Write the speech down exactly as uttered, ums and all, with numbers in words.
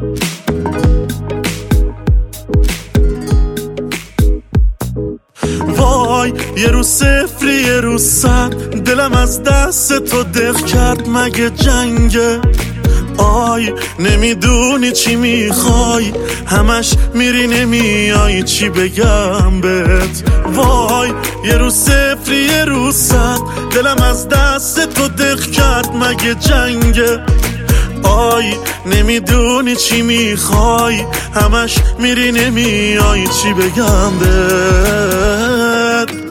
وای یه روز صفری یه روز صد، دلم از دست تو دق کرد مگه جنگه؟ آی نمیدونی چی میخوای، همش میری نمیای، چی بگم بهت؟ وای یه روز صفری یه روز صد، دلم از دست تو دق کرد مگه جنگه؟ آی نمیدونی چی میخوای، همش میری نمیای، چی بگم بهت؟